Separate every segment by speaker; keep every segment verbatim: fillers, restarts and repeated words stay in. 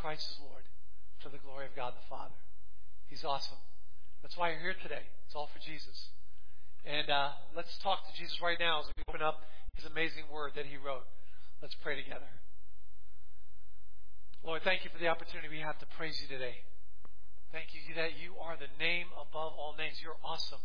Speaker 1: Christ is Lord to the glory of God the Father. He's awesome. That's why you're here today. It's all for Jesus. And uh, let's talk to Jesus right now as we open up His amazing word that He wrote. Let's pray together. Lord, thank you for the opportunity we have to praise you today. Thank you that you are the name above all names. You're awesome.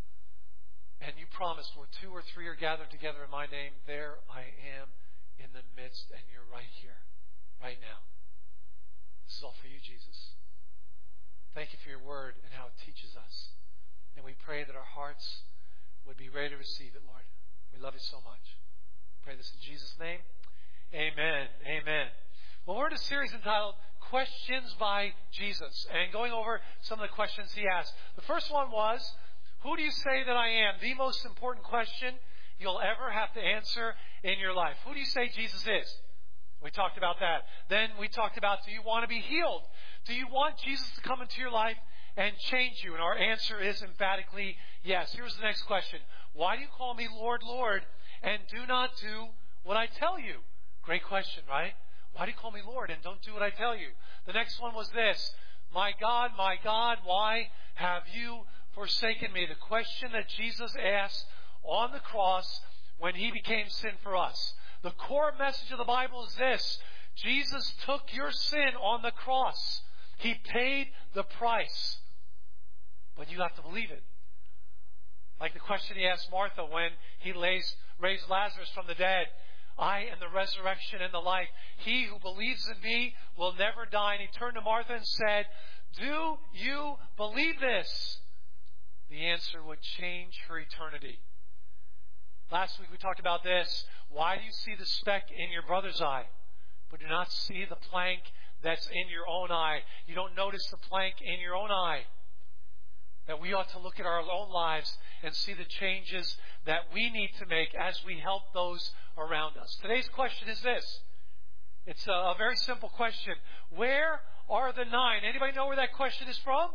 Speaker 1: And you promised where two or three are gathered together in my name, there I am in the midst, and you're right here, right now. This is all for you, Jesus. Thank you for your word and how it teaches us. And we pray that our hearts would be ready to receive it, Lord. We love you so much. Pray this in Jesus' name. Amen. Amen. Well, we're in a series entitled Questions by Jesus, and going over some of the questions he asked. The first one was, who do you say that I am? The most important question you'll ever have to answer in your life. Who do you say Jesus is? We talked about that. Then we talked about, do you want to be healed? Do you want Jesus to come into your life and change you? And our answer is emphatically yes. Here's the next question. Why do you call me Lord, Lord, and do not do what I tell you? Great question, right? Why do you call me Lord and don't do what I tell you? The next one was this. My God, my God, why have you forsaken me? The question that Jesus asked on the cross when He became sin for us. The core message of the Bible is this. Jesus took your sin on the cross. He paid the price. But you have to believe it. Like the question He asked Martha when He raised Lazarus from the dead. I am the resurrection and the life. He who believes in me will never die. And He turned to Martha and said, do you believe this? The answer would change her eternity. Last week we talked about this. Why do you see the speck in your brother's eye, but do not see the plank that's in your own eye? You don't notice the plank in your own eye. That we ought to look at our own lives and see the changes that we need to make as we help those around us. Today's question is this. It's a, a very simple question. Where are the nine? Anybody know where that question is from?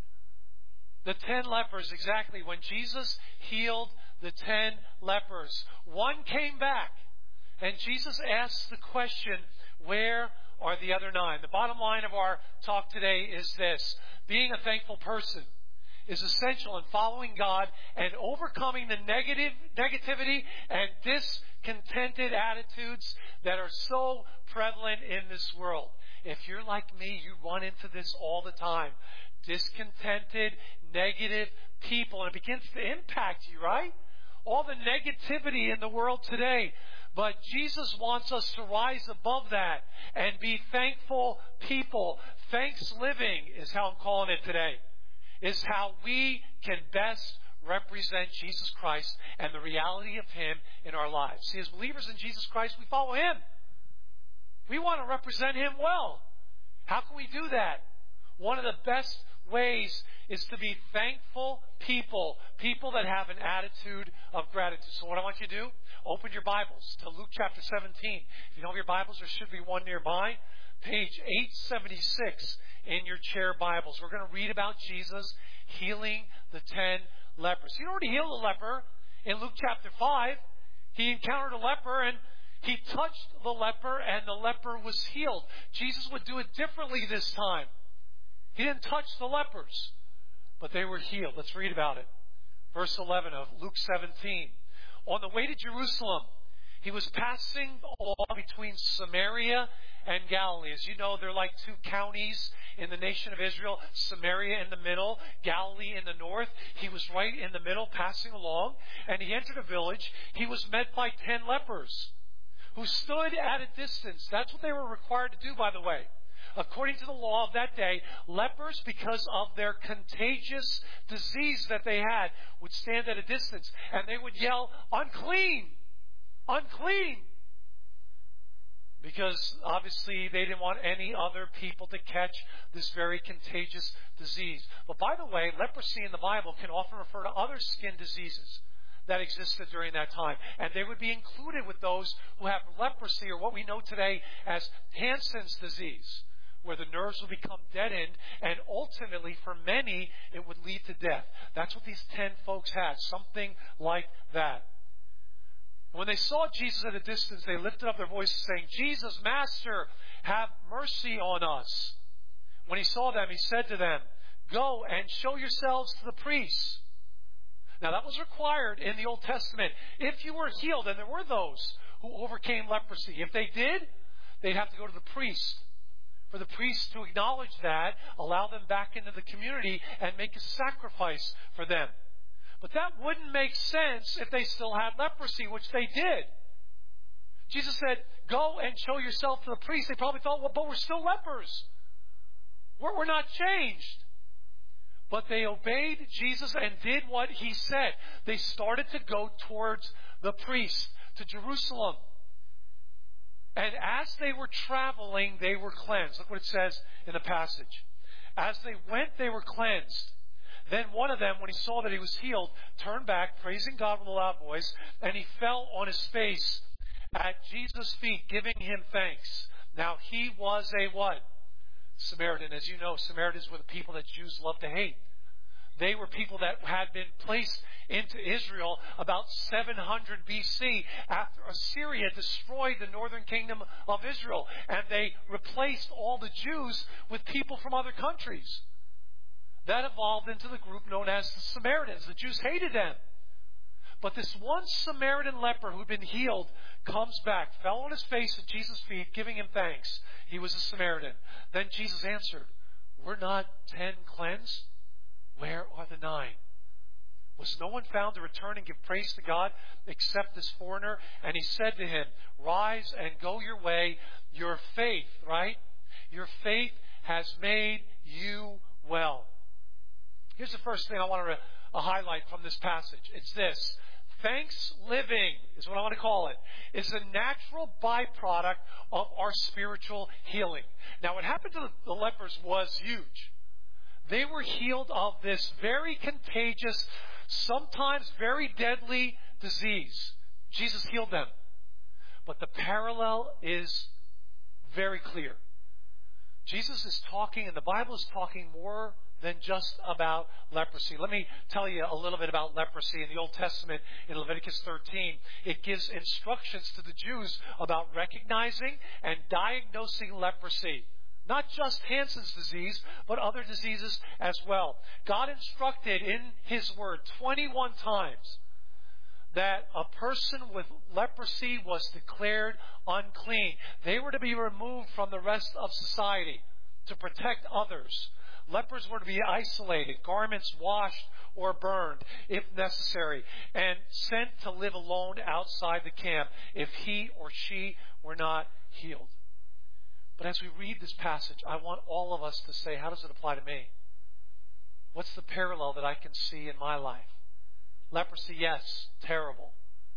Speaker 1: The ten lepers, exactly. When Jesus healed the ten lepers, one came back. And Jesus asked the question, where are the other nine? The bottom line of our talk today is this. Being a thankful person is essential in following God and overcoming the negative negativity and discontented attitudes that are so prevalent in this world. If you're like me, you run into this all the time. Discontented, negative people. And it begins to impact you, right? All the negativity in the world today. But Jesus wants us to rise above that and be thankful people. Thanks living is how I'm calling it today. Is how we can best represent Jesus Christ and the reality of Him in our lives. See, as believers in Jesus Christ, we follow Him. We want to represent Him well. How can we do that? One of the best ways is to be thankful people. People that have an attitude of gratitude. So what I want you to do, open your Bibles to Luke chapter seventeen. If you don't have your Bibles, there should be one nearby. Page eight seventy-six in your chair Bibles. We're going to read about Jesus healing the ten lepers. He already healed a leper in Luke chapter five. He encountered a leper and He touched the leper and the leper was healed. Jesus would do it differently this time. He didn't touch the lepers, but they were healed. Let's read about it. Verse eleven of Luke seventeen. On the way to Jerusalem, He was passing along between Samaria and Galilee. As you know, they're like two counties in the nation of Israel. Samaria in the middle, Galilee in the north. He was right in the middle, passing along, and He entered a village. He was met by ten lepers who stood at a distance. That's what they were required to do, by the way. According to the law of that day, lepers, because of their contagious disease that they had, would stand at a distance and they would yell, unclean, unclean. Because obviously they didn't want any other people to catch this very contagious disease. But by the way, leprosy in the Bible can often refer to other skin diseases that existed during that time. And they would be included with those who have leprosy, or what we know today as Hansen's disease, where the nerves will become deadened, and ultimately, for many, it would lead to death. That's what these ten folks had, something like that. And when they saw Jesus at a distance, they lifted up their voices saying, Jesus, Master, have mercy on us. When he saw them, he said to them, go and show yourselves to the priests. Now that was required in the Old Testament. If you were healed, and there were those who overcame leprosy, if they did, they'd have to go to the priest. For the priest to acknowledge that, allow them back into the community, and make a sacrifice for them. But that wouldn't make sense if they still had leprosy, which they did. Jesus said, go and show yourself to the priest. They probably thought, well, but we're still lepers. We're, we're not changed. But they obeyed Jesus and did what he said. They started to go towards the priest, to Jerusalem. And as they were traveling, they were cleansed. Look what it says in the passage. As they went, they were cleansed. Then one of them, when he saw that he was healed, turned back, praising God with a loud voice, and he fell on his face at Jesus' feet, giving him thanks. Now he was a what? Samaritan. As you know, Samaritans were the people that Jews loved to hate. They were people that had been placed into Israel about seven hundred B C after Assyria destroyed the northern kingdom of Israel. And they replaced all the Jews with people from other countries. That evolved into the group known as the Samaritans. The Jews hated them. But this one Samaritan leper who'd been healed comes back, fell on his face at Jesus' feet, giving him thanks. He was a Samaritan. Then Jesus answered, were not ten cleansed? Where are the nine? Was no one found to return and give praise to God except this foreigner? And he said to him, rise and go your way. Your faith, right? Your faith has made you well. Here's the first thing I want to uh, highlight from this passage. It's this. Thanks living is what I want to call it, is a natural byproduct of our spiritual healing. Now, what happened to the lepers was huge. They were healed of this very contagious, sometimes very deadly disease. Jesus healed them. But the parallel is very clear. Jesus is talking, and the Bible is talking more than just about leprosy. Let me tell you a little bit about leprosy. In the Old Testament, in Leviticus thirteen, it gives instructions to the Jews about recognizing and diagnosing leprosy. Not just Hansen's disease, but other diseases as well. God instructed in His Word twenty-one times that a person with leprosy was declared unclean. They were to be removed from the rest of society to protect others. Lepers were to be isolated, garments washed or burned if necessary, and sent to live alone outside the camp if he or she were not healed. But as we read this passage, I want all of us to say, how does it apply to me? What's the parallel that I can see in my life? Leprosy, yes, terrible.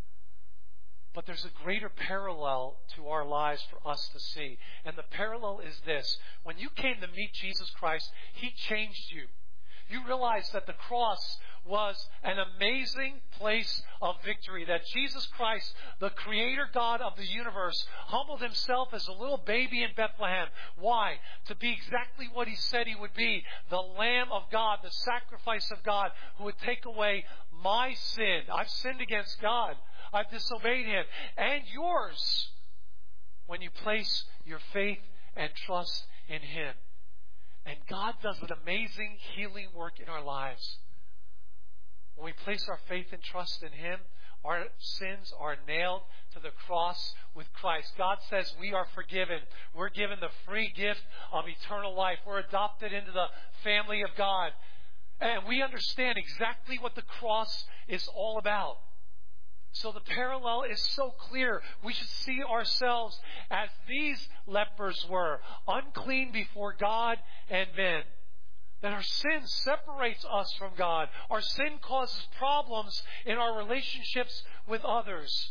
Speaker 1: But there's a greater parallel to our lives for us to see. And the parallel is this. When you came to meet Jesus Christ, He changed you. You realized that the cross was an amazing place of victory. That Jesus Christ, the Creator God of the universe, humbled Himself as a little baby in Bethlehem. Why? To be exactly what He said He would be. The Lamb of God, the sacrifice of God, who would take away my sin. I've sinned against God. I've disobeyed Him. And yours, when you place your faith and trust in Him. And God does an amazing healing work in our lives. When we place our faith and trust in Him, our sins are nailed to the cross with Christ. God says we are forgiven. We're given the free gift of eternal life. We're adopted into the family of God. And we understand exactly what the cross is all about. So the parallel is so clear. We should see ourselves as these lepers were, unclean before God and men. That our sin separates us from God. Our sin causes problems in our relationships with others.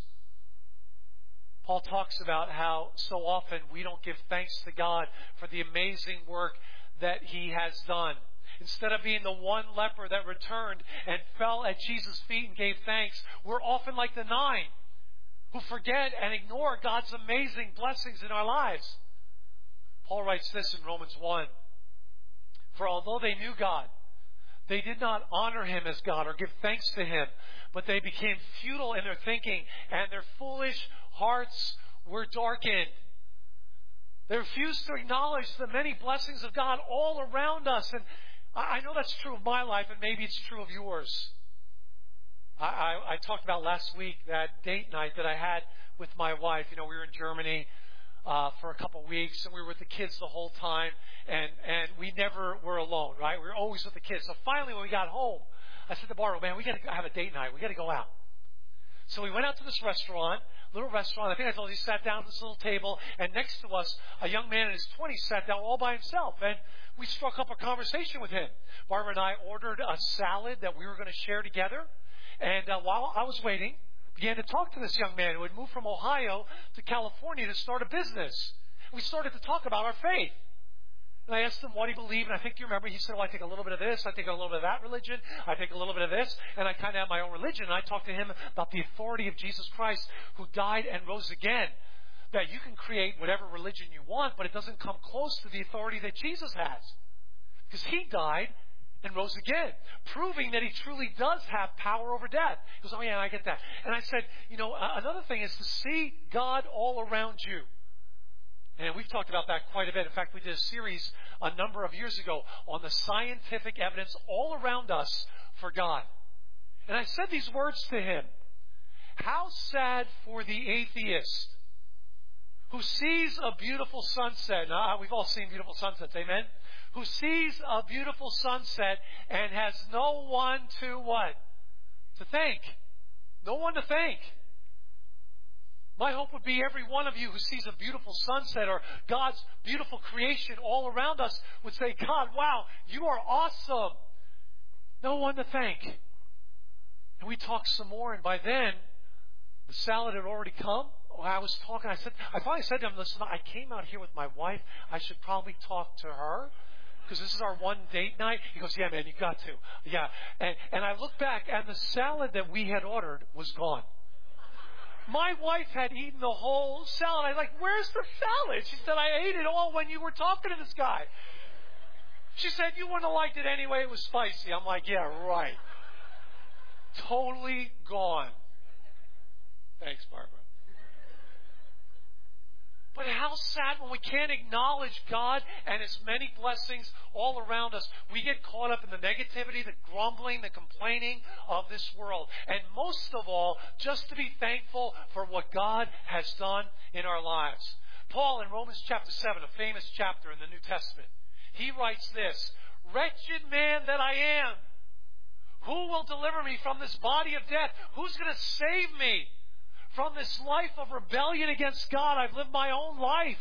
Speaker 1: Paul talks about how so often we don't give thanks to God for the amazing work that He has done. Instead of being the one leper that returned and fell at Jesus' feet and gave thanks, we're often like the nine who forget and ignore God's amazing blessings in our lives. Paul writes this in Romans one. For although they knew God, They did not honor Him as God or give thanks to Him, but they became futile in their thinking, and their foolish hearts were darkened. They refused to acknowledge the many blessings of God all around us. And I know that's true of my life, and maybe it's true of yours. I, I, I talked about last week that date night that I had with my wife. You know, we were in Germany uh, for a couple of weeks, and we were with the kids the whole time, and, and we never were alone, right? We were always with the kids. So finally, when we got home, I said to Barbara, man, we got to have a date night. We got to go out. So we went out to this restaurant, little restaurant. I think I told you, he sat down at this little table, and next to us, a young man in his twenties sat down all by himself, and we struck up a conversation with him. Barbara and I ordered a salad that we were going to share together, and uh, while I was waiting, began to talk to this young man who had moved from Ohio to California to start a business. We started to talk about our faith. And I asked him what he believed, and I think you remember, he said, well, I take a little bit of this, I take a little bit of that religion, I take a little bit of this, and I kind of have my own religion. And I talked to him about the authority of Jesus Christ, who died and rose again. That you can create whatever religion you want, but it doesn't come close to the authority that Jesus has. Because He died and rose again, proving that He truly does have power over death. He goes, oh yeah, I get that. And I said, you know, uh, another thing is to see God all around you. And we've talked about that quite a bit. In fact, we did a series a number of years ago on the scientific evidence all around us for God. And I said these words to him. How sad for the atheist who sees a beautiful sunset. Now, we've all seen beautiful sunsets, amen? Who sees a beautiful sunset and has no one to what? To thank. No one to thank. My hope would be every one of you who sees a beautiful sunset or God's beautiful creation all around us would say, God, wow, you are awesome. No one to thank. And we talked some more, and by then, the salad had already come. I was talking, I said, I finally said to him, listen, I came out here with my wife. I should probably talk to her, because this is our one date night. He goes, yeah, man, you got to. Yeah. And, and I looked back, and the salad that we had ordered was gone. My wife had eaten the whole salad. I was like, where's the salad? She said, I ate it all when you were talking to this guy. She said, you wouldn't have liked it anyway. It was spicy. I'm like, yeah, right. Totally gone. Thanks, Barbara. But how sad when we can't acknowledge God and His many blessings all around us. We get caught up in the negativity, the grumbling, the complaining of this world. And most of all, just to be thankful for what God has done in our lives. Paul in Romans chapter seven, a famous chapter in the New Testament, he writes this, wretched man that I am, who will deliver me from this body of death? Who's going to save me from this life of rebellion against God? I've lived my own life.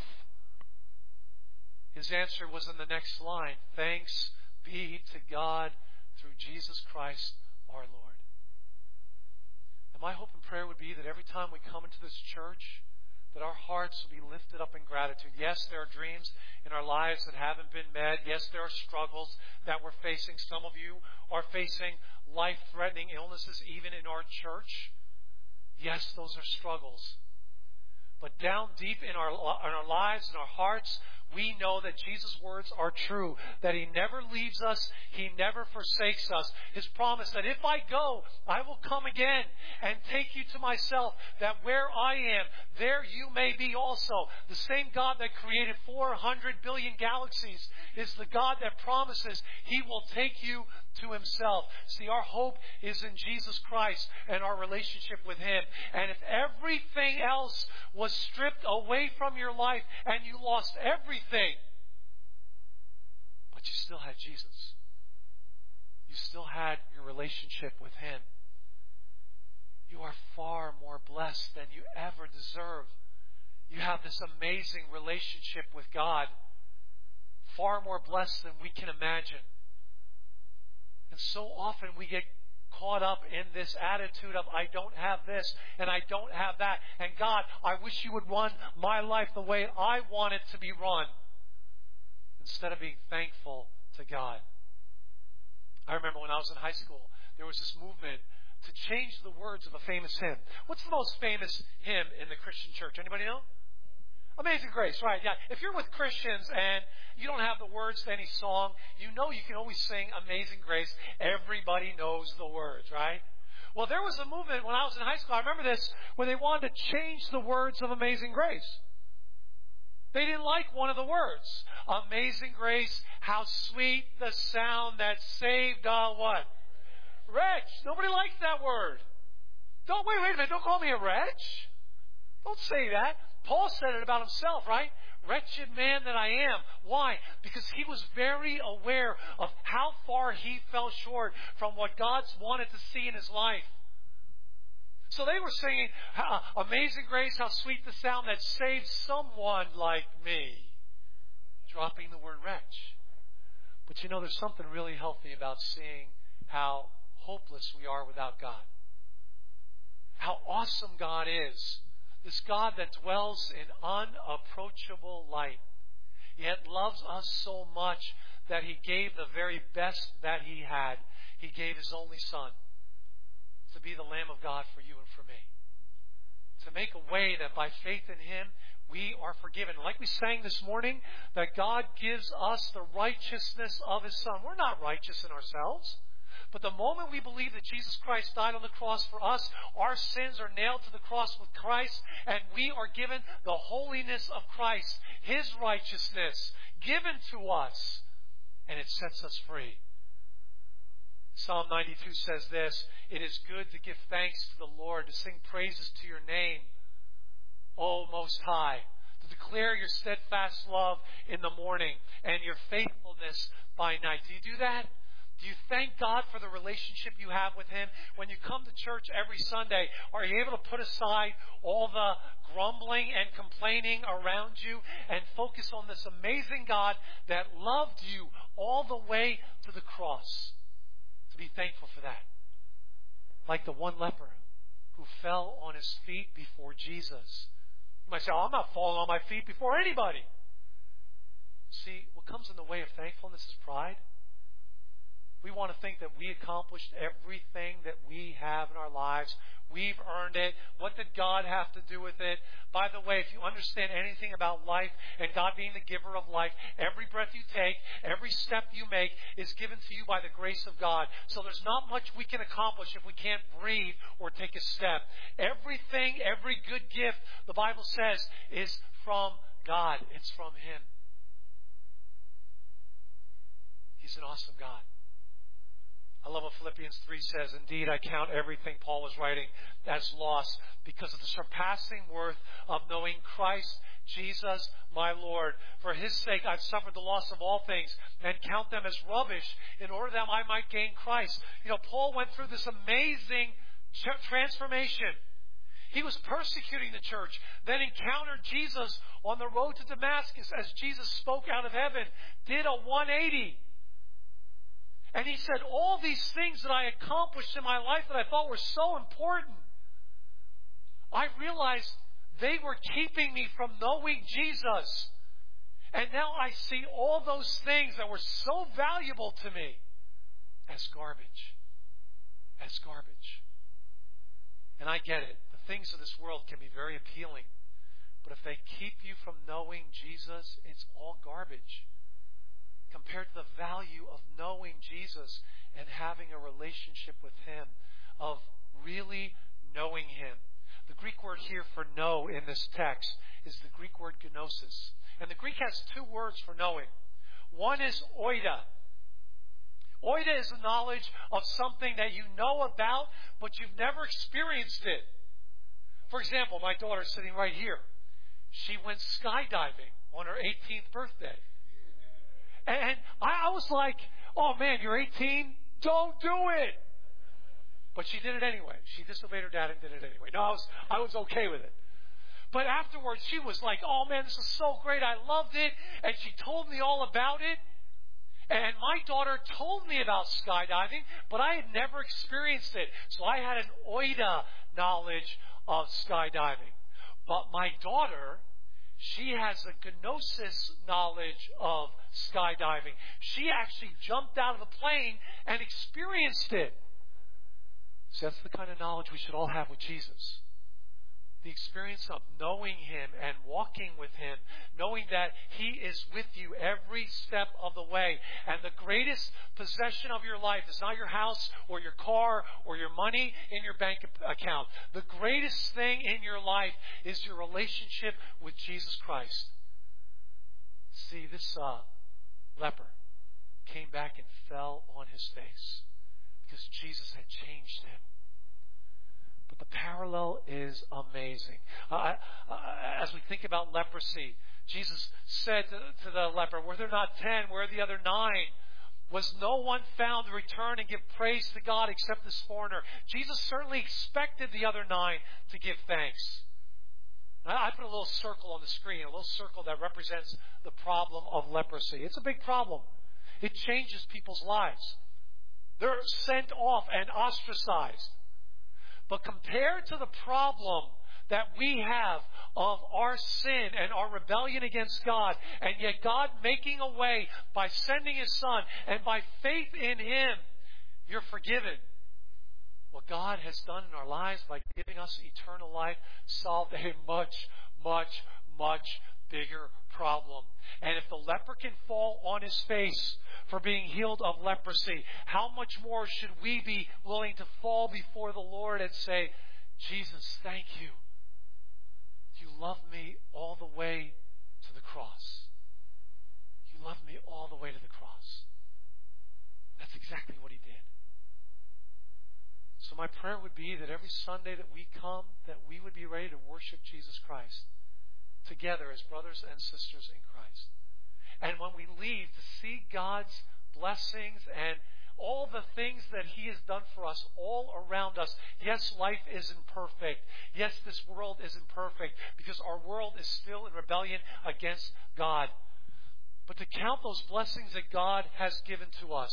Speaker 1: His answer was in the next line. Thanks be to God through Jesus Christ our Lord. And my hope and prayer would be that every time we come into this church, that our hearts will be lifted up in gratitude. Yes, there are dreams in our lives that haven't been met. Yes, there are struggles that we're facing. Some of you are facing life-threatening illnesses even in our church. Yes, those are struggles. But down deep in our, in our lives, in our hearts, we know that Jesus' words are true, that He never leaves us, He never forsakes us. His promise that if I go, I will come again and take you to myself, that where I am, there you may be also. The same God that created four hundred billion galaxies is the God that promises He will take you to Himself. See, our hope is in Jesus Christ and our relationship with Him. And if everything else was stripped away from your life and you lost everything, but you still had Jesus, you still had your relationship with Him, you are far more blessed than you ever deserve. You have this amazing relationship with God, far more blessed than we can imagine. And so often we get caught up in this attitude of, I don't have this and I don't have that. And God, I wish you would run my life the way I want it to be run, instead of being thankful to God. I remember when I was in high school, there was this movement to change the words of a famous hymn. What's the most famous hymn in the Christian church? Anybody know? Amazing Grace, right, yeah. If you're with Christians and you don't have the words to any song, you know you can always sing Amazing Grace. Everybody knows the words, right? Well, there was a movement when I was in high school, I remember this, where they wanted to change the words of Amazing Grace. They didn't like one of the words. Amazing Grace, how sweet the sound that saved a what? Wretch. Nobody likes that word. Don't, wait, wait a minute, don't call me a wretch. Don't say that. Paul said it about himself, right? Wretched man that I am. Why? Because he was very aware of how far he fell short from what God's wanted to see in his life. So they were singing, Amazing Grace, how sweet the sound that saved someone like me. Dropping the word wretch. But you know, there's something really healthy about seeing how hopeless we are without God. How awesome God is. This God that dwells in unapproachable light, yet loves us so much that He gave the very best that He had. He gave His only Son to be the Lamb of God for you and for me. To make a way that by faith in Him, we are forgiven. Like we sang this morning, that God gives us the righteousness of His Son. We're not righteous in ourselves. But the moment we believe that Jesus Christ died on the cross for us, our sins are nailed to the cross with Christ, and we are given the holiness of Christ, His righteousness, given to us, and it sets us free. Psalm ninety-two says this, it is good to give thanks to the Lord, to sing praises to your name, O Most High, to declare your steadfast love in the morning and your faithfulness by night. Do you do that? Do you thank God for the relationship you have with Him? When you come to church every Sunday, are you able to put aside all the grumbling and complaining around you and focus on this amazing God that loved you all the way to the cross? To be thankful for that. Like the one leper who fell on his feet before Jesus. You might say, oh, I'm not falling on my feet before anybody. See, what comes in the way of thankfulness is pride. We want to think that we accomplished everything that we have in our lives. We've earned it. What did God have to do with it? By the way, if you understand anything about life and God being the giver of life, every breath you take, every step you make is given to you by the grace of God. So there's not much we can accomplish if we can't breathe or take a step. Everything, every good gift, the Bible says, is from God. It's from Him. He's an awesome God. I love what Philippians three says. Indeed, I count everything Paul was writing as loss because of the surpassing worth of knowing Christ Jesus, my Lord. For His sake, I've suffered the loss of all things and count them as rubbish in order that I might gain Christ. You know, Paul went through this amazing transformation. He was persecuting the church, then encountered Jesus on the road to Damascus as Jesus spoke out of heaven, did a one eighty. And he said, all these things that I accomplished in my life that I thought were so important, I realized they were keeping me from knowing Jesus. And now I see all those things that were so valuable to me as garbage. As garbage. And I get it. The things of this world can be very appealing. But if they keep you from knowing Jesus, it's all garbage compared to the value of knowing Jesus and having a relationship with Him, of really knowing Him. The Greek word here for know in this text is the Greek word gnosis. And the Greek has two words for knowing. One is oida. Oida is the knowledge of something that you know about, but you've never experienced it. For example, my daughter is sitting right here. She went skydiving on her eighteenth birthday. And I was like, oh man, you're eighteen? Don't do it. But she did it anyway. She disobeyed her dad and did it anyway. No, I was, I was okay with it. But afterwards, she was like, oh man, this is so great. I loved it. And she told me all about it. And my daughter told me about skydiving, but I had never experienced it. So I had an oida knowledge of skydiving. But my daughter, she has a gnosis knowledge of skydiving. She actually jumped out of the plane and experienced it. So that's the kind of knowledge we should all have with Jesus. the experience of knowing Him and walking with Him, knowing that He is with you every step of the way. And the greatest possession of your life is not your house or your car or your money in your bank account. The greatest thing in your life is your relationship with Jesus Christ. See, this uh, leper came back and fell on his face because Jesus had changed him. But the parallel is amazing. Uh, uh, as we think about leprosy, Jesus said to, to the leper, were there not ten? Where are the other nine? Was no one found to return and give praise to God except this foreigner? Jesus certainly expected the other nine to give thanks. I put a little circle on the screen, a little circle that represents the problem of leprosy. It's a big problem. It changes people's lives. They're sent off and ostracized. But compared to the problem that we have of our sin and our rebellion against God, and yet God making a way by sending His Son, and by faith in Him, you're forgiven. What God has done in our lives by giving us eternal life solved a much, much, much bigger problem. And if the leper can fall on his face for being healed of leprosy, how much more should we be willing to fall before the Lord and say, Jesus, thank you. You loved me all the way to the cross. You loved me all the way to the cross. That's exactly what He did. So my prayer would be that every Sunday that we come, that we would be ready to worship Jesus Christ together as brothers and sisters in Christ. And when we leave, to see God's blessings and all the things that He has done for us all around us. Yes, life isn't perfect. Yes, this world isn't perfect because our world is still in rebellion against God. But to count those blessings that God has given to us.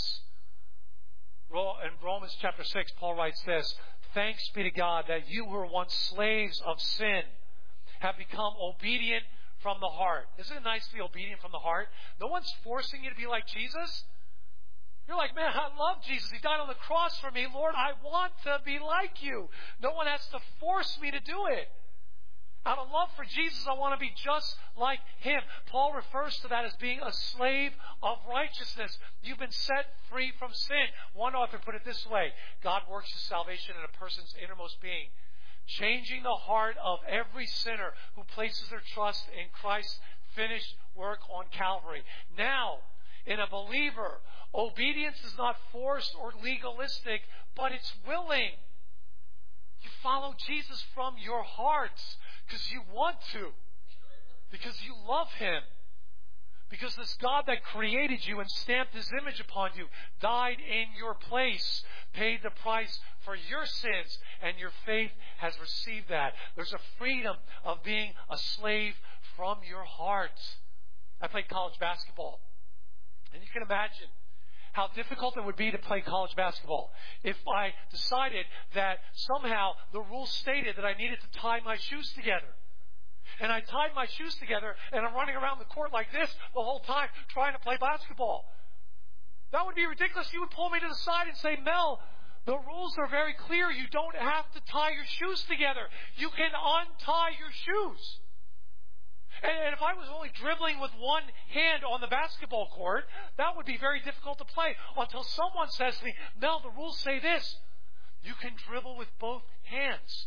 Speaker 1: In Romans chapter six, Paul writes this, thanks be to God that you who were once slaves of sin have become obedient from the heart. Isn't it nice to be obedient from the heart? No one's forcing you to be like Jesus. You're like, man, I love Jesus. He died on the cross for me. Lord, I want to be like you. No one has to force me to do it. Out of love for Jesus, I want to be just like Him. Paul refers to that as being a slave of righteousness. You've been set free from sin. One author put it this way, God works His salvation in a person's innermost being, changing the heart of every sinner who places their trust in Christ's finished work on Calvary. Now, in a believer, obedience is not forced or legalistic, but it's willing. You follow Jesus from your hearts because you want to, because you love Him, because this God that created you and stamped His image upon you died in your place, paid the price for your sins, and your faith has received that. There's a freedom of being a slave from your heart. I played college basketball, and you can imagine how difficult it would be to play college basketball if I decided that somehow the rules stated that I needed to tie my shoes together. And I tied my shoes together and I'm running around the court like this the whole time trying to play basketball. That would be ridiculous. You would pull me to the side and say, Mel, the rules are very clear. You don't have to tie your shoes together. You can untie your shoes. And if I was only dribbling with one hand on the basketball court, that would be very difficult to play until someone says to me, Mel, the rules say this. You can dribble with both hands.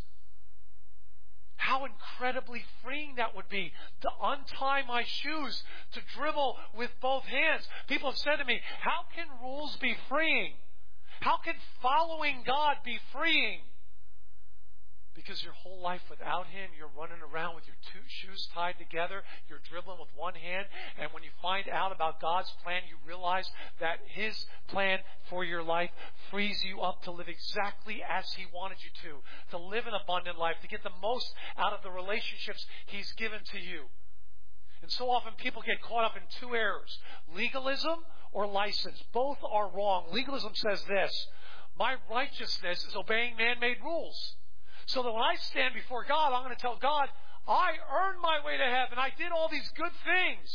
Speaker 1: How incredibly freeing that would be to untie my shoes, to dribble with both hands. People have said to me, how can rules be freeing? How can following God be freeing? Because your whole life without Him, you're running around with your two shoes tied together. You're dribbling with one hand. And when you find out about God's plan, you realize that His plan for your life frees you up to live exactly as He wanted you to. To live an abundant life. To get the most out of the relationships He's given to you. And so often people get caught up in two errors. Legalism or license. Both are wrong. Legalism says this. My righteousness is obeying man-made rules. So that when I stand before God, I'm going to tell God, I earned my way to heaven. I did all these good things.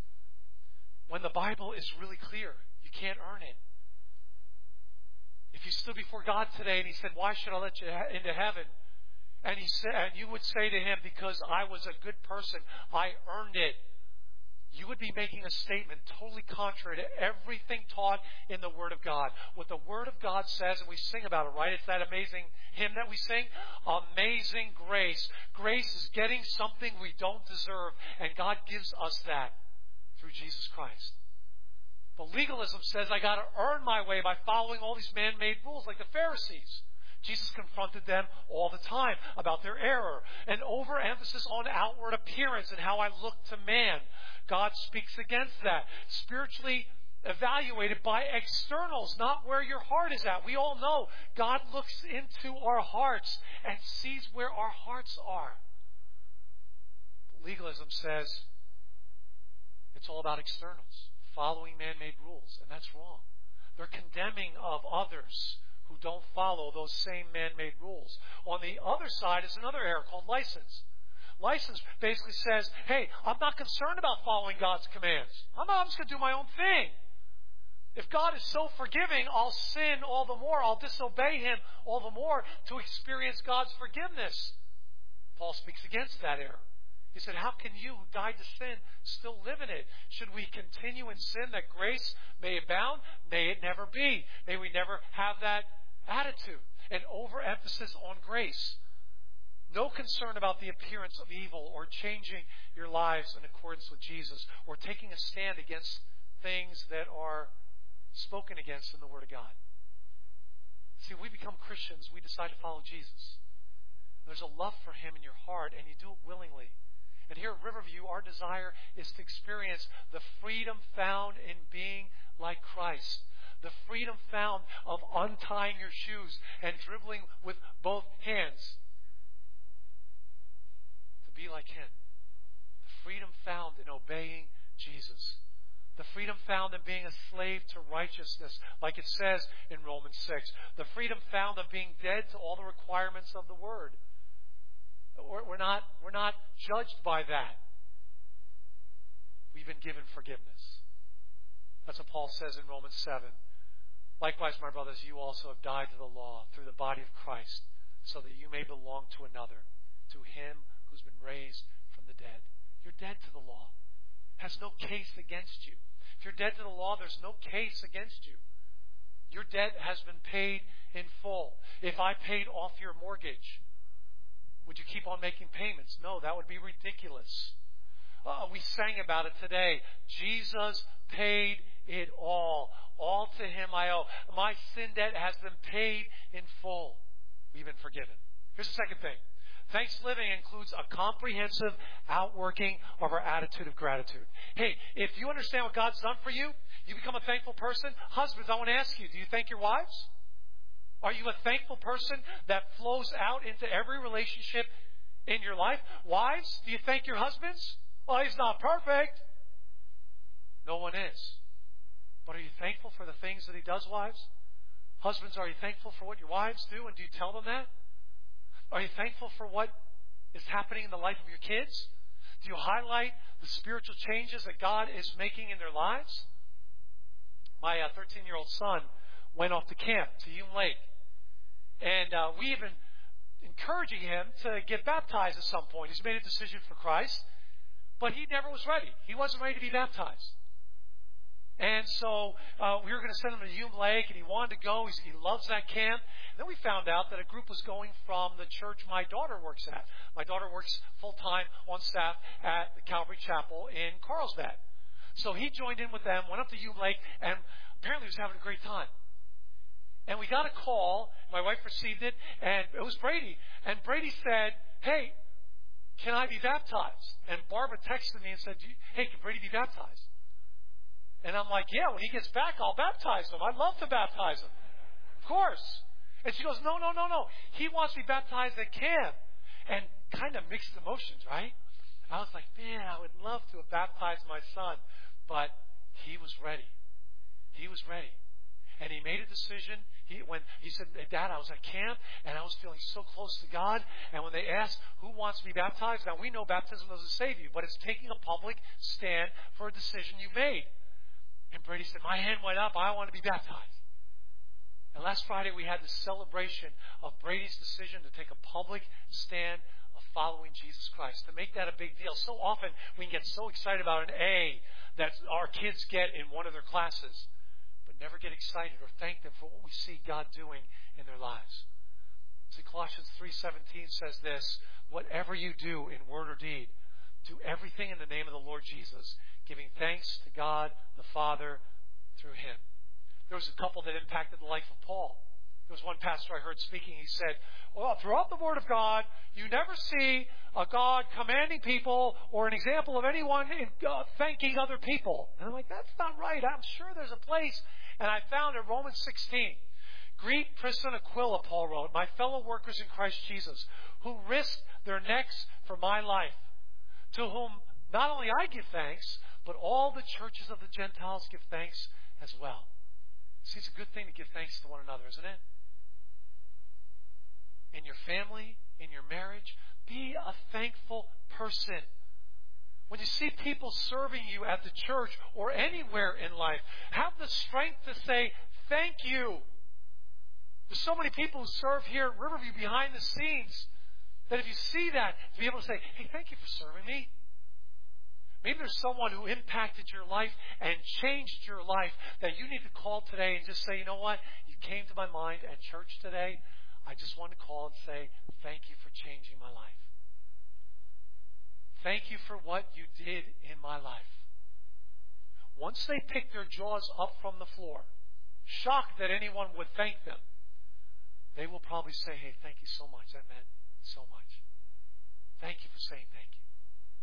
Speaker 1: When the Bible is really clear, you can't earn it. If you stood before God today and He said, why should I let you into heaven? And he said, and you would say to him, because I was a good person, I earned it. You would be making a statement totally contrary to everything taught in the Word of God. What the Word of God says, and we sing about it, right? It's that amazing hymn that we sing. Amazing grace. Grace is getting something we don't deserve, and God gives us that through Jesus Christ. But legalism says I got to earn my way by following all these man-made rules like the Pharisees. Jesus confronted them all the time about their error. An overemphasis on outward appearance and how I look to man. God speaks against that. Spiritually evaluated by externals, not where your heart is at. We all know God looks into our hearts and sees where our hearts are. Legalism says it's all about externals, following man-made rules, and that's wrong. They're condemning of others who don't follow those same man-made rules. On the other side is another error called license. License basically says, hey, I'm not concerned about following God's commands. I'm, not, I'm just going to do my own thing. If God is so forgiving, I'll sin all the more. I'll disobey Him all the more to experience God's forgiveness. Paul speaks against that error. He said, how can you who died to sin still live in it? Should we continue in sin that grace may abound? May it never be. May we never have that attitude. An overemphasis on grace. No concern about the appearance of evil or changing your lives in accordance with Jesus or taking a stand against things that are spoken against in the Word of God. See, we become Christians, we decide to follow Jesus. There's a love for Him in your heart, and you do it willingly. And here at Riverview, our desire is to experience the freedom found in being like Christ. The freedom found of untying your shoes and dribbling with both hands. To be like Him. The freedom found in obeying Jesus. The freedom found in being a slave to righteousness, like it says in Romans six. The freedom found of being dead to all the requirements of the Word. We're not, we're not judged by that. We've been given forgiveness. That's what Paul says in Romans seven. Likewise, my brothers, you also have died to the law through the body of Christ, so that you may belong to another, to Him who's been raised from the dead. You're dead to the law. Has no case against you. If you're dead to the law, there's no case against you. Your debt has been paid in full. If I paid off your mortgage, would you keep on making payments? No, that would be ridiculous. Uh, we sang about it today. Jesus paid it all. All to Him I owe. My sin debt has been paid in full. We've been forgiven. Here's the second thing. Thanks living includes a comprehensive outworking of our attitude of gratitude. Hey, if you understand what God's done for you, you become a thankful person. Husbands, I want to ask you, do you thank your wives? Are you a thankful person that flows out into every relationship in your life? Wives, do you thank your husbands? Well, he's not perfect. No one is. But are you thankful for the things that he does, wives? Husbands, are you thankful for what your wives do, and do you tell them that? Are you thankful for what is happening in the life of your kids? Do you highlight the spiritual changes that God is making in their lives? My uh, thirteen-year-old son went off to camp to Hume Lake. And uh, we've been encouraging him to get baptized at some point. He's made a decision for Christ, but he never was ready. He wasn't ready to be baptized. And so uh, we were going to send him to Hume Lake, and he wanted to go. He's, he loves that camp. And then we found out that a group was going from the church my daughter works at. My daughter works full-time on staff at the Calvary Chapel in Carlsbad. So he joined in with them, went up to Hume Lake, and apparently he was having a great time. And we got a call. My wife received it, and it was Brady. And Brady said, hey, can I be baptized? And Barbara texted me and said, hey, can Brady be baptized? And I'm like, yeah, when he gets back, I'll baptize him. I'd love to baptize him. Of course. And she goes, no, no, no, no. He wants to be baptized at camp. And kind of mixed emotions, right? I was like, man, I would love to have baptized my son. But he was ready. He was ready. And he made a decision. He, when he said, Dad, I was at camp, and I was feeling so close to God. And when they asked, who wants to be baptized? Now, we know baptism doesn't save you, but it's taking a public stand for a decision you made. And Brady said, my hand went up. I want to be baptized. And last Friday we had this celebration of Brady's decision to take a public stand of following Jesus Christ, to make that a big deal. So often we can get so excited about an A that our kids get in one of their classes, but never get excited or thank them for what we see God doing in their lives. See, Colossians three seventeen says this, whatever you do in word or deed, do everything in the name of the Lord Jesus, giving thanks to God the Father through Him. There was a couple that impacted the life of Paul. There was one pastor I heard speaking. He said, well, throughout the Word of God, you never see a God commanding people or an example of anyone in, uh, thanking other people. And I'm like, that's not right. I'm sure there's a place. And I found in Romans sixteen, greet Prisca and Aquila, Paul wrote, my fellow workers in Christ Jesus, who risked their necks for my life, to whom not only I give thanks, but all the churches of the Gentiles give thanks as well. See, it's a good thing to give thanks to one another, isn't it? In your family, in your marriage, be a thankful person. When you see people serving you at the church or anywhere in life, have the strength to say, thank you. There's so many people who serve here at Riverview behind the scenes that if you see that, to be able to say, hey, thank you for serving me. Maybe there's someone who impacted your life and changed your life that you need to call today and just say, you know what? You came to my mind at church today. I just want to call and say, thank you for changing my life. Thank you for what you did in my life. Once they pick their jaws up from the floor, shocked that anyone would thank them, they will probably say, hey, thank you so much. That meant so much. Thank you for saying thank you.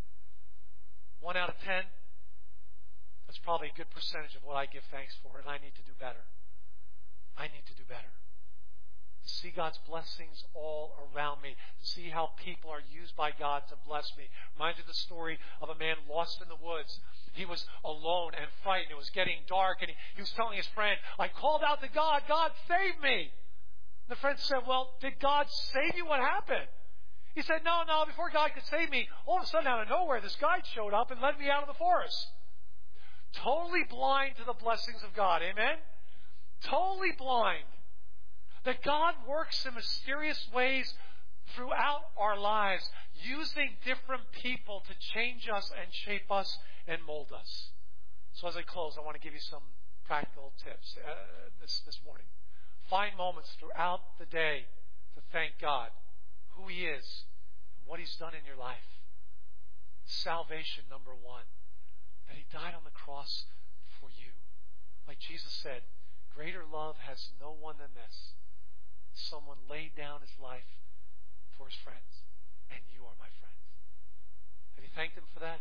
Speaker 1: One out of ten, that's probably a good percentage of what I give thanks for, and I need to do better. I need to do better. To see God's blessings all around me, to see how people are used by God to bless me. Reminds me of the story of a man lost in the woods. He was alone and frightened. It was getting dark, and he, he was telling his friend, I called out to God, God, save me. The friend said, well, did God save you? What happened? He said, no, no, before God could save me, all of a sudden out of nowhere, this guide showed up and led me out of the forest. Totally blind to the blessings of God. Amen? Totally blind. That God works in mysterious ways throughout our lives, using different people to change us and shape us and mold us. So as I close, I want to give you some practical tips uh, this, this morning. Find moments throughout the day to thank God, who He is, and what He's done in your life. Salvation, number one. That He died on the cross for you. Like Jesus said, greater love has no one than this. Someone laid down his life for his friends. And you are my friends. Have you thanked Him for that?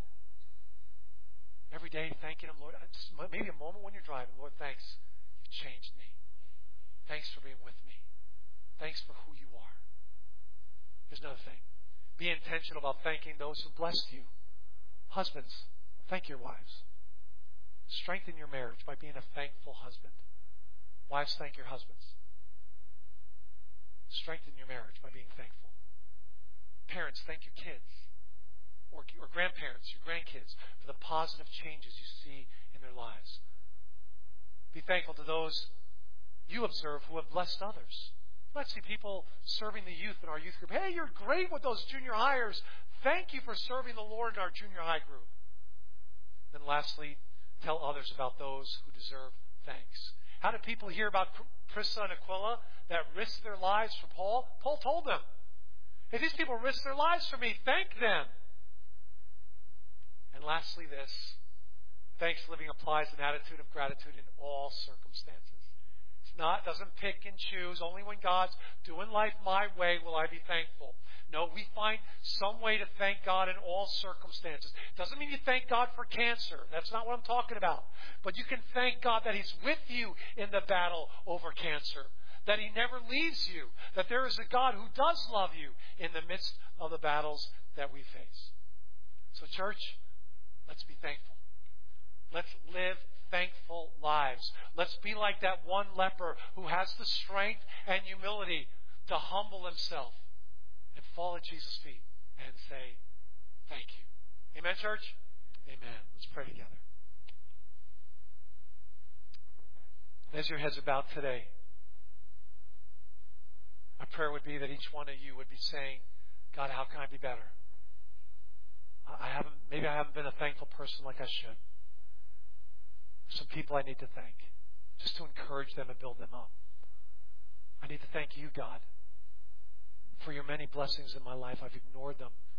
Speaker 1: Every day, thanking Him, Lord. Just maybe a moment when you're driving. Lord, thanks. You've changed me. Thanks for being with me. Thanks for who you are. Here's another thing. Be intentional about thanking those who blessed you. Husbands, thank your wives. Strengthen your marriage by being a thankful husband. Wives, thank your husbands. Strengthen your marriage by being thankful. Parents, thank your kids. Or, or grandparents, your grandkids, for the positive changes you see in their lives. Be thankful to those you observe who have blessed others. You might see people serving the youth in our youth group. Hey, you're great with those junior hires. Thank you for serving the Lord in our junior high group. Then lastly, tell others about those who deserve thanks. How did people hear about Prisca and Aquila that risked their lives for Paul? Paul told them, hey, these people risked their lives for me. Thank them. And lastly, this. Thanks living applies an attitude of gratitude in all circumstances. Not, doesn't pick and choose. Only when God's doing life my way will I be thankful. No, we find some way to thank God in all circumstances. Doesn't mean you thank God for cancer. That's not what I'm talking about. But you can thank God that He's with you in the battle over cancer. That He never leaves you. That there is a God who does love you in the midst of the battles that we face. So church, let's be thankful. Let's live thankful lives. Let's be like that one leper who has the strength and humility to humble himself and fall at Jesus' feet and say, thank you. Amen, church? Amen. Let's pray together. As your heads are bowed today, My prayer would be that each one of you would be saying, God, how can I be better? I haven't, maybe I haven't been a thankful person like I should. Some people I need to thank, just to encourage them and build them up. I need to thank you, God, for your many blessings in my life. I've ignored them.